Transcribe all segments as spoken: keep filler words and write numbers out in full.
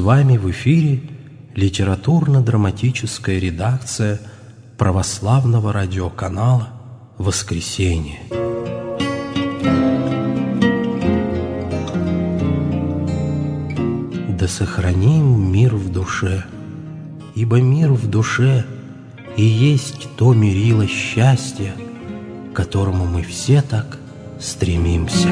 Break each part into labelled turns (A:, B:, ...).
A: вами в эфире литературно-драматическая редакция православного радиоканала «Воскресенье». Да сохраним мир в душе, ибо мир в душе и есть то мерило счастья, к которому мы все так стремимся.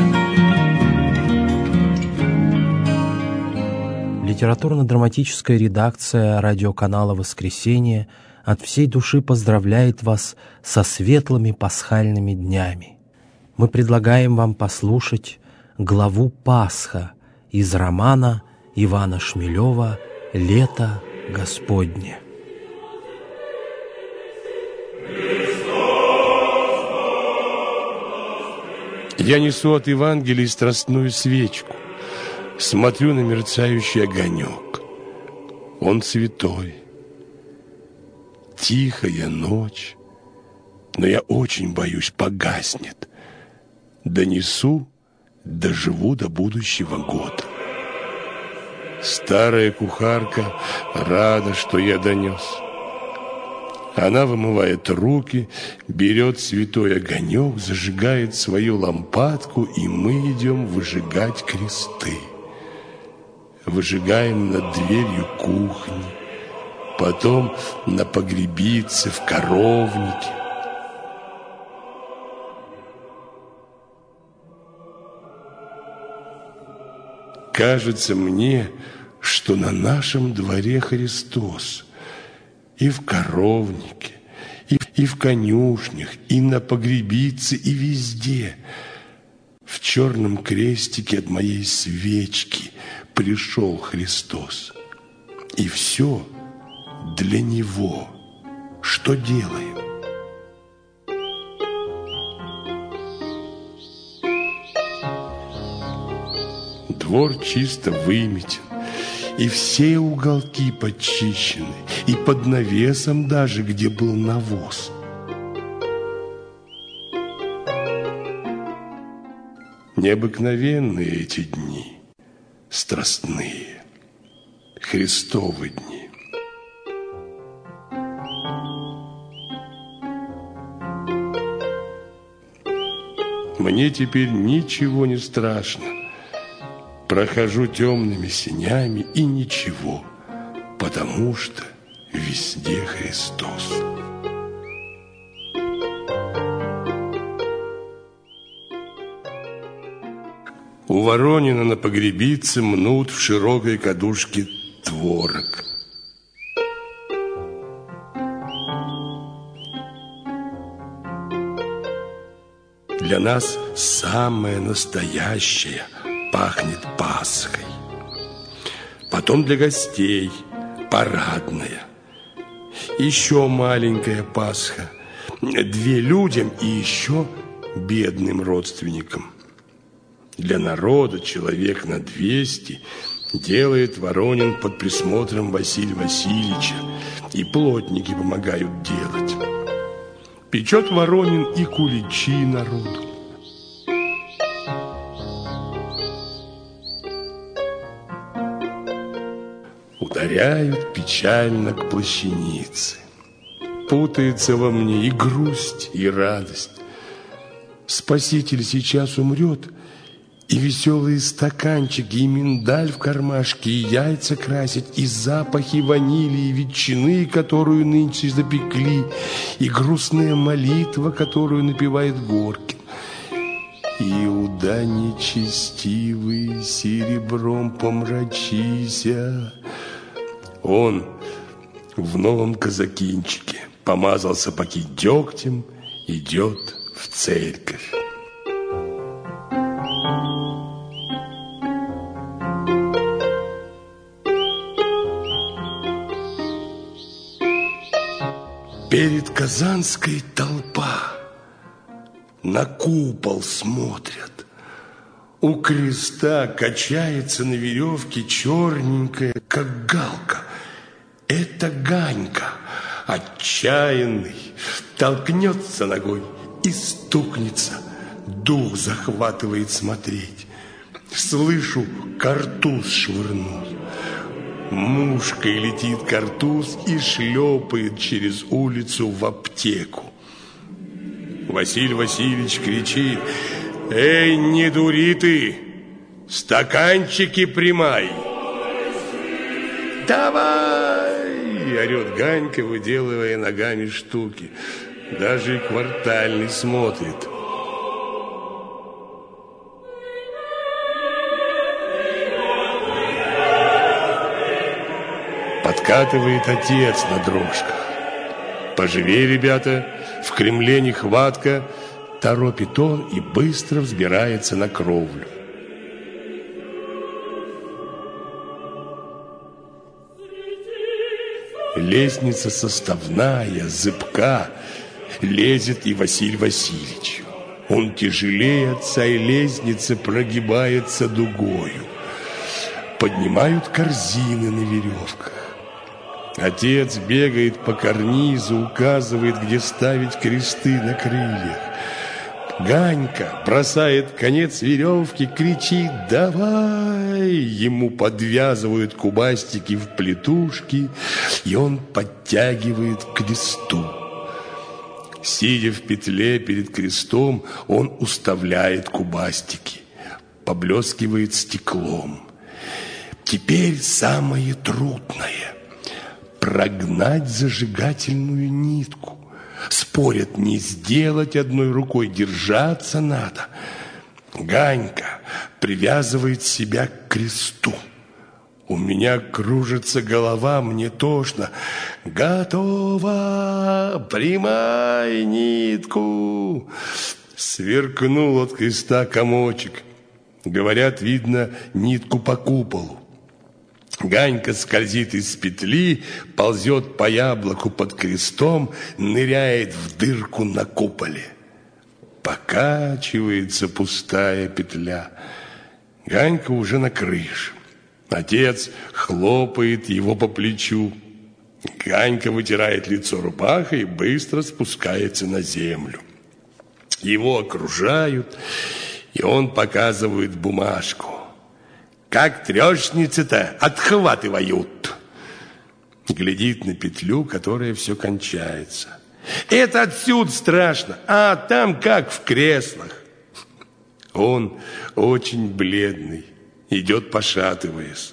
A: Литературно-драматическая редакция радиоканала «Воскресенье» от всей души поздравляет вас со светлыми пасхальными днями. Мы предлагаем вам послушать главу «Пасха» из романа Ивана Шмелева «Лето Господне».
B: Я несу от Евангелия страстную свечку, смотрю на мерцающий огонек. Он святой. Тихая ночь, но я очень боюсь, погаснет. Донесу, доживу до будущего года. Старая кухарка рада, что я донес. Она вымывает руки, берет святой огонек, зажигает свою лампадку, и мы идем выжигать кресты. Выжигаем над дверью кухни, потом на погребице, в коровнике. Кажется мне, что на нашем дворе Христос. И в коровнике, и, и в конюшнях, и на погребице, и везде. В черном крестике от моей свечки пришел Христос. И все для Него. Что делаем? Двор чисто выметен, и все уголки подчищены, и под навесом даже, где был навоз. Необыкновенные эти дни, страстные, Христовы дни. Мне теперь ничего не страшно. Прохожу темными сенями, и ничего, потому что везде Христос. У Воронина на погребице мнут в широкой кадушке творог. Для нас самое настоящее пахнет Пасхой. Потом для гостей парадная. Еще маленькая Пасха. Две людям и еще бедным родственникам. Для народа человек на двести делает Воронин под присмотром Василия Васильевича, и плотники помогают делать. Печет Воронин и куличи народу. Ударяют печально к плащанице. Путается во мне и грусть, и радость. Спаситель сейчас умрет, и веселые стаканчики, и миндаль в кармашке, и яйца красить, и запахи ванили, и ветчины, которую нынче запекли, и грустная молитва, которую напевает Горкин. Иуда нечестивый, серебром помрачися. Он в новом казакинчике помазал сапоги дегтем, идет в церковь. Перед Казанской толпа, на купол смотрят. У креста качается на веревке черненькая, как галка. Это Ганька, отчаянный, толкнется ногой и стукнется. Дух захватывает смотреть. Слышу, картуз швырнул. Мушкой летит картуз и шлепает через улицу в аптеку. Василий Васильевич кричит: «Эй, не дури ты! Стаканчики примай!» «Давай!» — орет Ганька, выделывая ногами штуки. Даже и Квартальный смотрит. Подкатывает отец на дрожках. «Поживей, ребята, в Кремле нехватка», торопит он и быстро взбирается на кровлю. Лестница составная, зыбка, лезет и Василий Васильевич. Он тяжелее отца, и лестница прогибается дугою. Поднимают корзины на веревках. Отец бегает по карнизу, указывает, где ставить кресты на крыльях. Ганька бросает конец веревки, кричит: «Давай!» Ему подвязывают кубастики в плетушки, и он подтягивает к кресту. Сидя в петле перед крестом, он уставляет кубастики, поблескивает стеклом. Теперь самое трудное — прогнать зажигательную нитку. Спорят, не сделать одной рукой, держаться надо. Ганька привязывает себя к кресту. У меня кружится голова, мне тошно. «Готово! Примай нитку!» Сверкнул от креста комочек. Говорят, видно нитку по куполу. Ганька скользит из петли, ползет по яблоку под крестом, ныряет в дырку на куполе. Покачивается пустая петля. Ганька уже на крыше. Отец хлопает его по плечу. Ганька вытирает лицо рубахой и быстро спускается на землю. Его окружают, и он показывает бумажку. «Как трешницы-то отхватывают!» Глядит на петлю, которая все кончается. «Это отсюда страшно, а там как в креслах!» Он очень бледный, идет пошатываясь.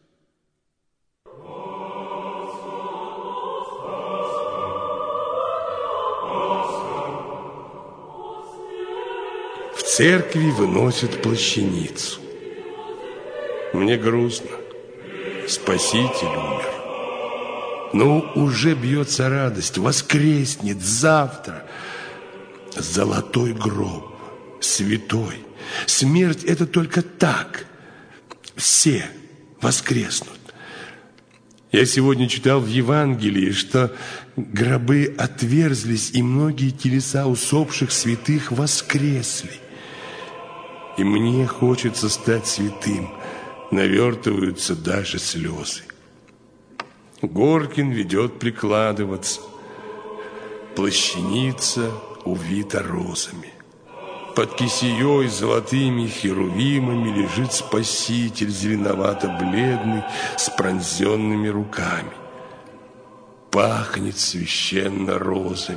B: В церкви выносят плащаницу. Мне грустно. Спаситель умер. Но уже бьется радость. Воскреснет завтра. Золотой гроб. Святой. Смерть — это только так. Все воскреснут. Я сегодня читал в Евангелии, что гробы отверзлись, и многие телеса усопших святых воскресли. И мне хочется стать святым. Навертываются даже слезы. Горкин ведет прикладываться. Плащаница увита розами. Под кисеей золотыми херувимами лежит Спаситель, зеленовато-бледный, с пронзенными руками. Пахнет священно розами.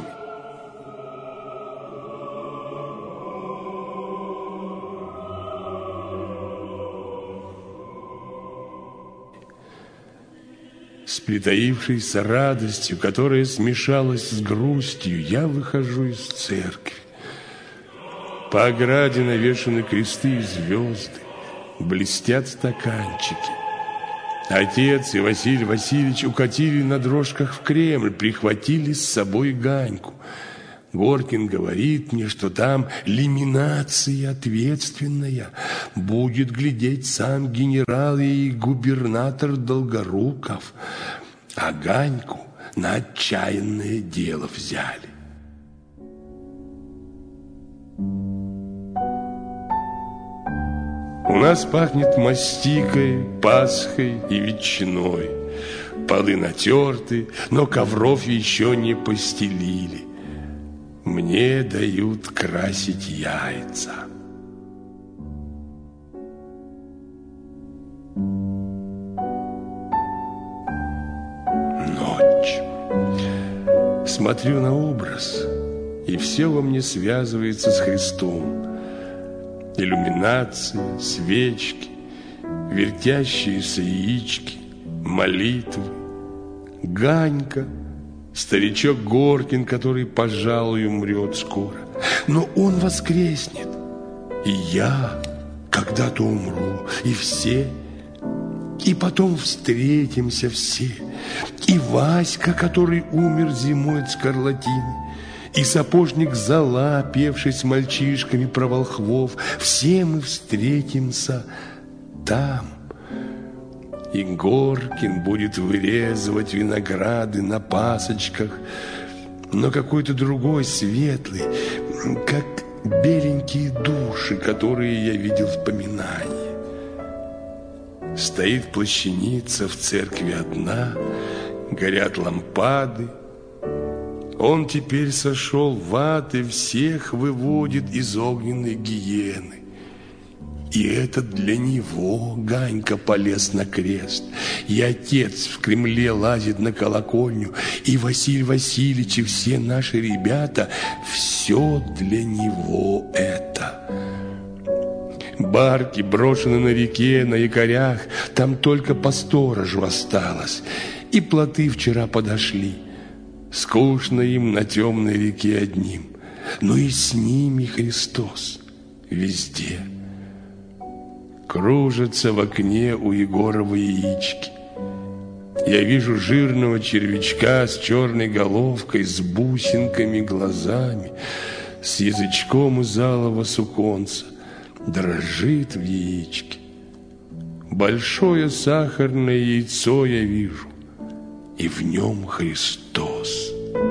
B: С притаившейся радостью, которая смешалась с грустью, я выхожу из церкви. По ограде навешаны кресты и звезды, блестят стаканчики. Отец и Василий Васильевич укатили на дрожках в Кремль, прихватили с собой Ганьку. Горкин говорит мне, что там лиминация ответственная. Будет глядеть сам генерал и губернатор Долгоруков. А Ганьку на отчаянное дело взяли. У нас пахнет мастикой, пасхой и ветчиной. Полы натерты, но ковров еще не постелили. Мне дают красить яйца. ночь. Смотрю на образ, и все во мне связывается с Христом. Иллюминация, свечки, вертящиеся яички, молитвы, Ганька, старичок Горкин, который, пожалуй, умрет скоро. Но он воскреснет, и я когда-то умру, и все, и потом встретимся все. И Васька, который умер зимой от скарлатины, и сапожник Зола, певший с мальчишками про волхвов, все мы встретимся там. И Горкин будет вырезывать винограды на пасочках, но какой-то другой, светлый, как беленькие души, которые я видел в поминании. Стоит плащаница в церкви одна, горят лампады. Он теперь сошел в ад и всех выводит из огненной гиены. И это для него Ганька полез на крест, и отец в Кремле лазит на колокольню, и Василий Васильевич, и все наши ребята, все для него это. Барки брошены на реке, на якорях, там только по сторожу осталось, и плоты вчера подошли. Скучно им на темной реке одним, но и с ними Христос везде. Кружатся в окне у Егорова яички. Я вижу жирного червячка с черной головкой, с бусинками глазами, с язычком из алого суконца. Дрожит в яичке. Большое сахарное яйцо я вижу, и в нем Христос.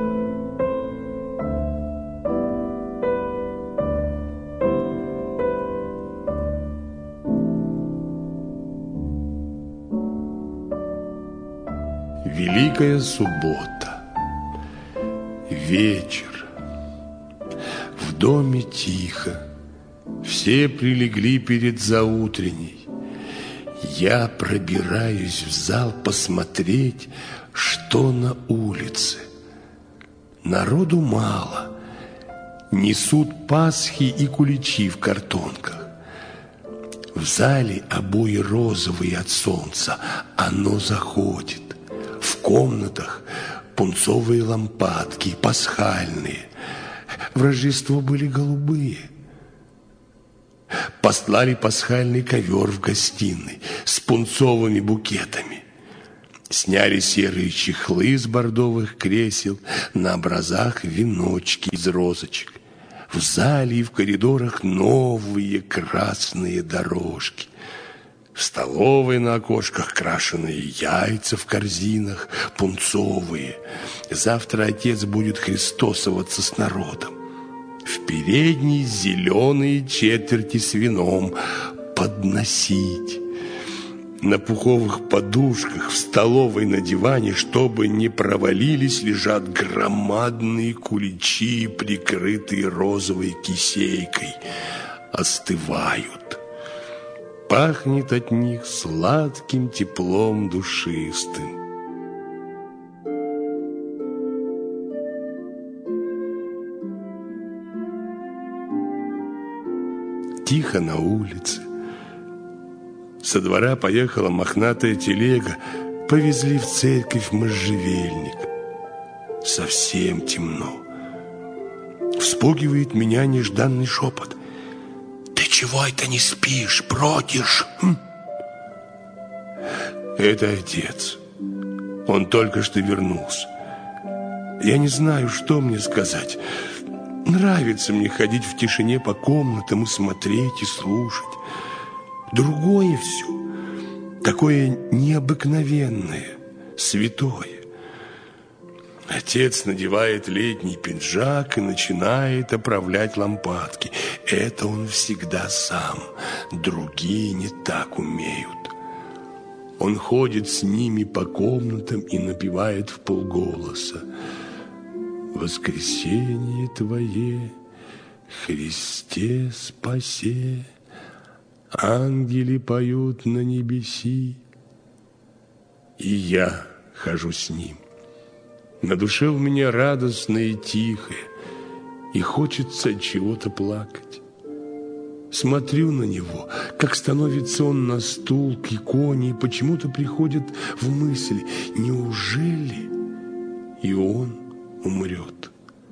B: Великая суббота. Вечер. В доме тихо. Все прилегли перед заутренней. Я пробираюсь в зал посмотреть, что на улице. Народу мало. Несут пасхи и куличи в картонках. В зале обои розовые от солнца. Оно заходит. В комнатах пунцовые лампадки, пасхальные. В Рождество были голубые. Постлали пасхальный ковер в гостиной с пунцовыми букетами. Сняли серые чехлы с бордовых кресел, на образах веночки из розочек. В зале и в коридорах новые красные дорожки. В столовой на окошках крашеные яйца в корзинах, пунцовые. Завтра отец будет христосоваться с народом. В передней зеленые четверти с вином подносить. На пуховых подушках в столовой на диване, чтобы не провалились, лежат громадные куличи, прикрытые розовой кисейкой. Остывают. Пахнет от них сладким теплом душистым. Тихо на улице. Со двора поехала мохнатая телега. Повезли в церковь можжевельник. Совсем темно. Вспугивает меня нежданный шепот. «Ты чего это не спишь, бродишь?» хм? Это отец. Он только что вернулся. Я не знаю, что мне сказать. Нравится мне ходить в тишине по комнатам и смотреть, и слушать. Другое все, такое необыкновенное, святое. Отец надевает летний пиджак и начинает оправлять лампадки. Это он всегда сам, другие не так умеют. Он ходит с ними по комнатам и напевает вполголоса: «Воскресение Твое, Христе спасе, ангели поют на небеси». И я хожу с ним. На душе у меня радостно и тихо, и хочется от чего-то плакать. Смотрю на него, как становится он на стул к иконе, и почему-то приходит в мысль: неужели и он умрет?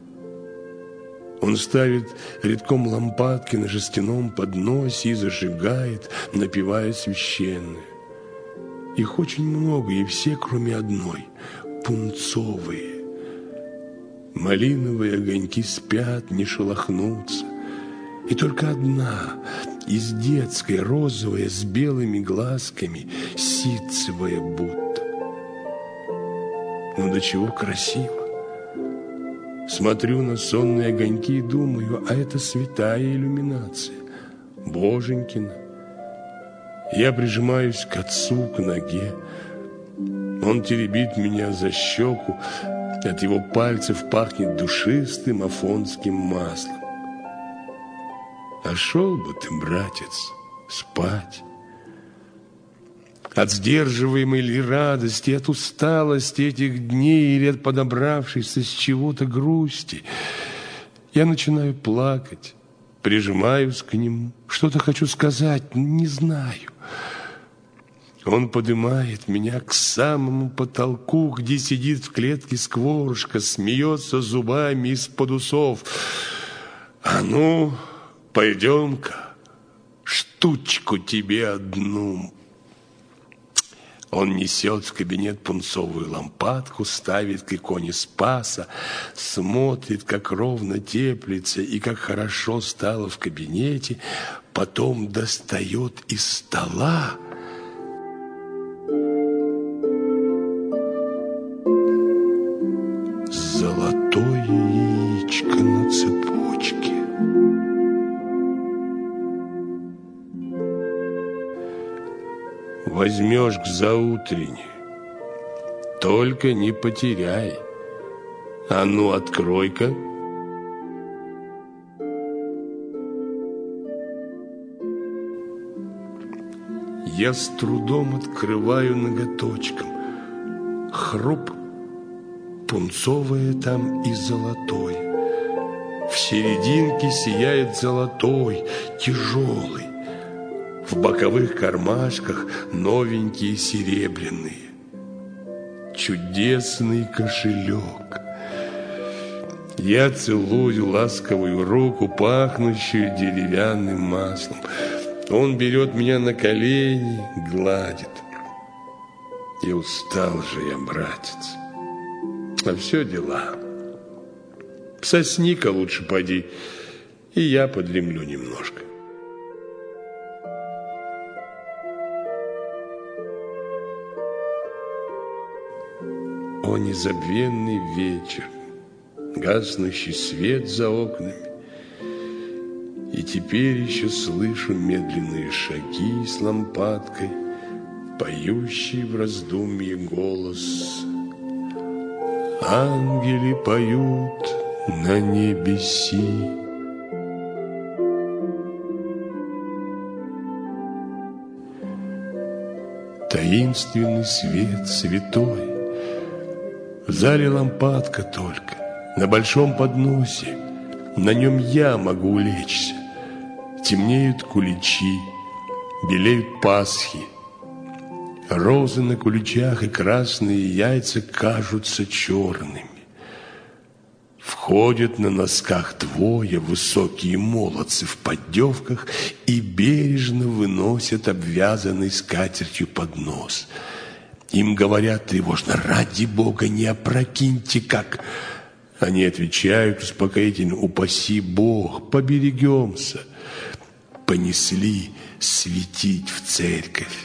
B: Он ставит редком лампадки на жестяном подносе и зажигает, напевая священное. Их очень много, и все, кроме одной, пунцовые. Малиновые огоньки спят, не шелохнутся. И только одна, из детской, розовая, с белыми глазками, ситцевая будто. Ну, до чего красиво. Смотрю на сонные огоньки и думаю, а это святая иллюминация, Боженькина. Я прижимаюсь к отцу, к ноге. Он теребит меня за щеку. От его пальцев пахнет душистым афонским маслом. А шел бы ты, братец, спать. От сдерживаемой ли радости, от усталости этих дней или от подобравшейся с чего-то грусти, я начинаю плакать, прижимаюсь к нему, что-то хочу сказать, не знаю. Он поднимает меня к самому потолку, где сидит в клетке скворушка, смеется зубами из-под усов. А ну, пойдем-ка, штучку тебе одну. Он несет в кабинет пунцовую лампадку, ставит к иконе Спаса, смотрит, как ровно теплится и как хорошо стало в кабинете, потом достает из стола золотое яичко на цепочке. Возьмешь к заутренне, только не потеряй. А ну, открой-ка. Я с трудом открываю ноготочком. Хруп, пунцовое там и золотой. В серединке сияет золотой, тяжелый. В боковых кармашках новенькие серебряные. Чудесный кошелек. Я целую ласковую руку, пахнущую деревянным маслом. Он берет меня на колени, гладит. И устал же я, братец. А все дела. Сосни-ка лучше поди, и я подремлю немножко. О, незабвенный вечер, гаснущий свет за окнами. И теперь еще слышу медленные шаги с лампадкой, поющий в раздумье голос. Ангели поют на небеси. Таинственный свет святой. В зале лампадка только, на большом подносе, на нем я могу улечься. Темнеют куличи, белеют пасхи. Розы на куличах и красные яйца кажутся черными. Входят на носках двое высокие молодцы в поддевках и бережно выносят обвязанный скатертью поднос. Им говорят тревожно: ради Бога, не опрокиньте как. Они отвечают успокоительно: упаси Бог, поберегемся. Понесли светить в церковь.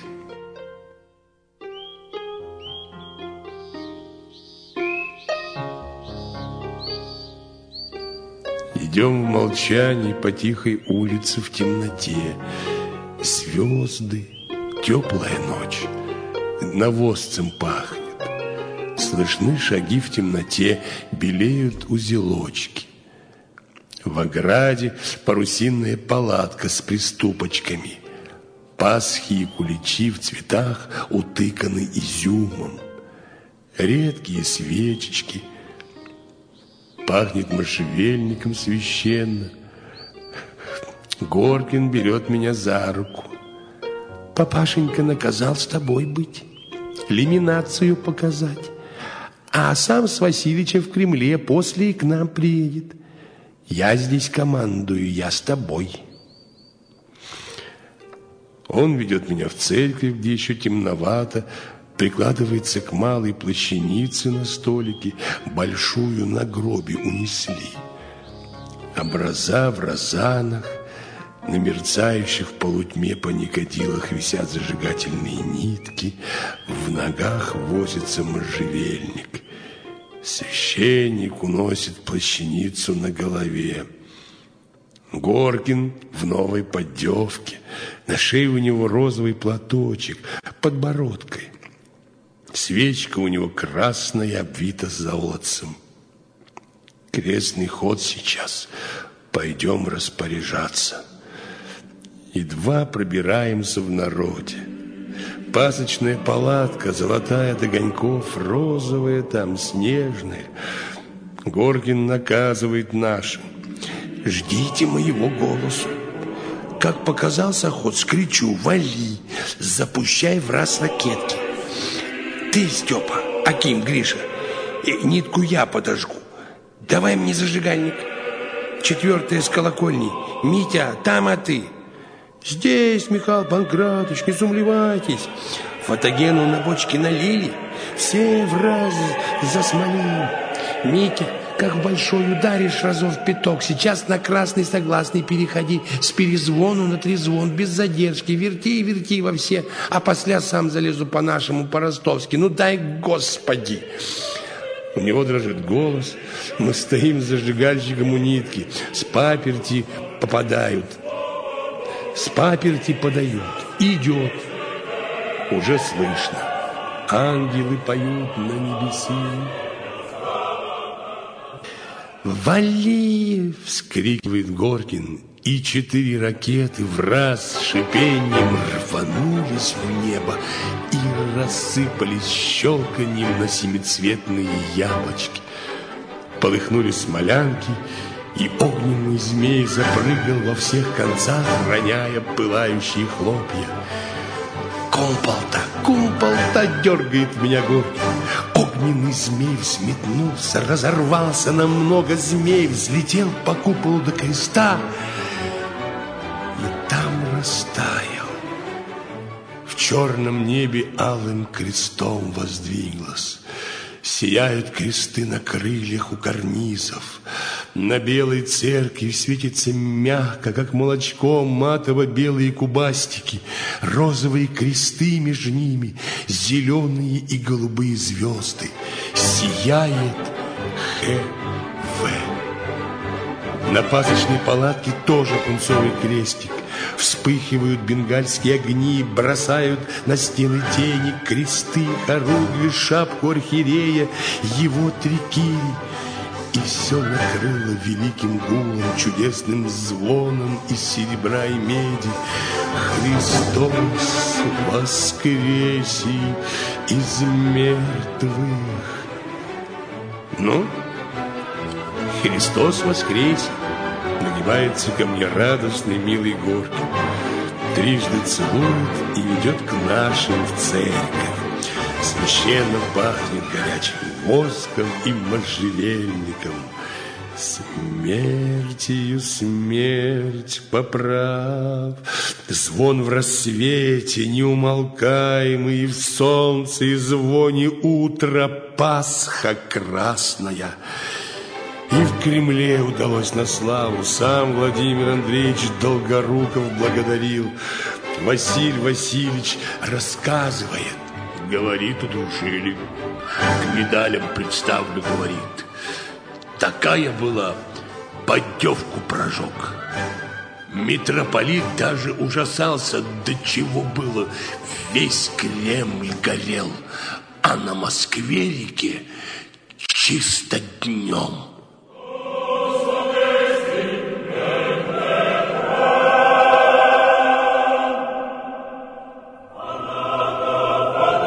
B: Идем в молчании по тихой улице в темноте. Звезды, теплая ночь, навозцем пахнет. Слышны шаги в темноте, белеют узелочки. В ограде парусинная палатка с приступочками. Пасхи и куличи в цветах утыканы изюмом. Редкие свечечки, пахнет можжевельником священно. Горкин берет меня за руку. Папашенька наказал с тобой быть, лиминацию показать. А сам с Васильичем в Кремле после и к нам приедет. Я здесь командую, я с тобой. Он ведет меня в церковь, где еще темновато, прикладывается к малой плащанице на столике, большую на гробе унесли. Образа в розанах, на мерцающих в полутьме паникадилах висят зажигательные нитки, в ногах возится можжевельник. Священник уносит плащаницу на голове. Горкин в новой поддевке, на шее у него розовый платочек, подбородкой. Свечка у него красная, обвита золотцем. Крестный ход сейчас, пойдем распоряжаться. Едва пробираемся в народе. Пасочная палатка, золотая до огоньков, розовая там, снежная. Горкин наказывает нашим: ждите моего голосу. Как показался ход, скричу: вали, запущай в раз ракетки. Ты, Степа, Аким, Гриша, нитку я подожгу. Давай мне зажигальник. Четвертая с колокольни. Митя, там, а ты? Здесь, Михаил Панкратович, не сумлевайтесь. Фотогену на бочке налили, все в раз засмолили. Митя, как в большой ударишь разов пяток, сейчас на красный согласный переходи, с перезвону на трезвон, без задержки, верти и верти во все, а после сам залезу по-нашему, по-ростовски. Ну дай, Господи! У него дрожит голос, мы стоим с зажигальщиком у нитки, с паперти попадают. С паперти подают, идет. Уже слышно. Ангелы поют на небеси. «Вали!» — вскрикивает Горкин, и четыре ракеты в раз с шипением рванулись в небо и рассыпались щелканьем на семицветные яблочки. Полыхнули смолянки, и огненный змей запрыгал во всех концах, роняя пылающие хлопья. «Кумпол-то, кумпол-то!» — дергает меня Горкин. Огненный змей взметнулся, разорвался на много змей, взлетел по куполу до креста и там растаял. В черном небе алым крестом воздвиглось. Сияют кресты на крыльях у карнизов. На белой церкви светится мягко, как молочком, матово-белые кубастики, розовые кресты между ними, зеленые и голубые звезды. Сияет Х В. На пасочной палатке тоже пунцовый крестик. Вспыхивают бенгальские огни, бросают на стены тени, кресты, хоругви, шапку архиерея, его трикири. И все накрыло великим гулом, чудесным звоном из серебра и меди. Христос воскресе из мертвых. Ну, Христос воскресе! Нагибается ко мне радостный, милый Горкин. Трижды целует и ведет к нашим в церковь. Священно пахнет горячим воском и можжевельником. Смертью смерть поправ. Звон в рассвете неумолкаемый, в солнце и звоне утра Пасха красная. И в Кремле удалось на славу. Сам Владимир Андреевич Долгоруков благодарил. Василий Васильевич рассказывает. Говорит, удружили. К медалям представлю, говорит. Такая была, поддевку прожег. Митрополит даже ужасался, до чего было. Весь Кремль горел, а на Москве-реке чисто днем.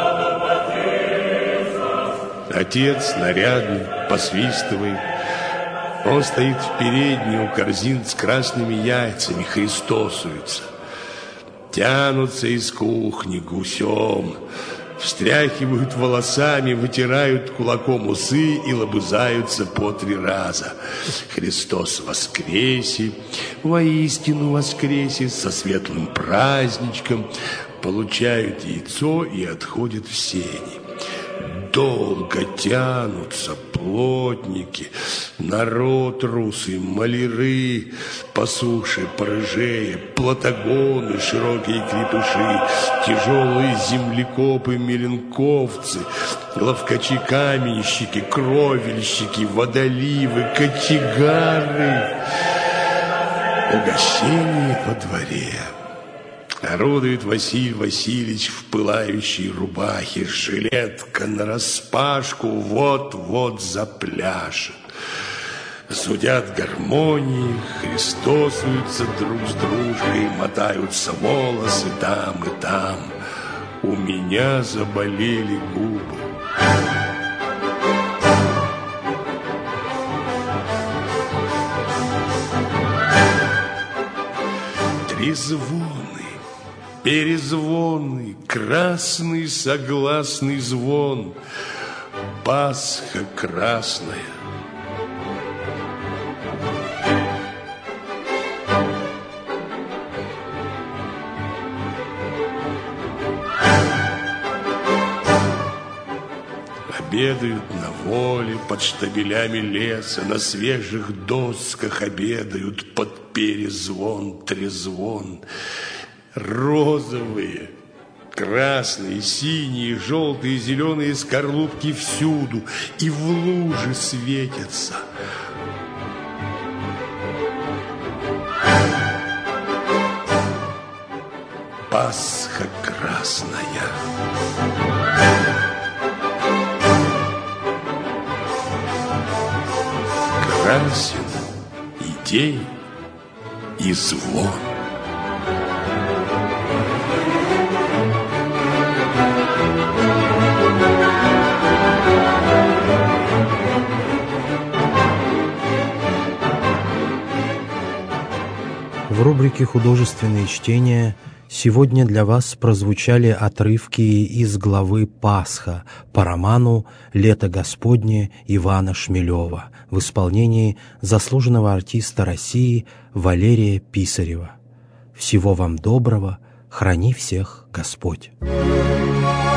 B: Отец нарядный, посвистывает. Он стоит в передней у корзин с красными яйцами, христосуется. Тянутся из кухни гусем, встряхивают волосами, вытирают кулаком усы и лобызаются по три раза. Христос воскресе, воистину воскресе, со светлым праздничком, получают яйцо и отходят в сени. Долго тянутся плотники, народ русый, маляры, по суше, порыжея, платагоны, широкие крепыши, тяжелые землекопы, меленковцы, ловкачи-каменщики, кровельщики, водоливы, кочегары. Угощение во дворе. Орудует Василий Васильевич в пылающей рубахе, жилетка нараспашку, вот-вот запляшет. Зудят гармонии, христосуются друг с дружкой, мотаются волосы там и там. У меня заболели губы. Трезвоны, перезвоны, красный согласный звон, Пасха красная. Обедают на воле, под штабелями леса, на свежих досках обедают под перезвон, трезвон. Розовые, красные, синие, желтые, зеленые скорлупки всюду, и в луже светятся. Пасха красная. Красен и день, и звон.
A: В рубрике «Художественные чтения» сегодня для вас прозвучали отрывки из главы «Пасха» по роману «Лето Господне» Ивана Шмелева в исполнении заслуженного артиста России Валерия Писарева. Всего вам доброго, храни всех Господь!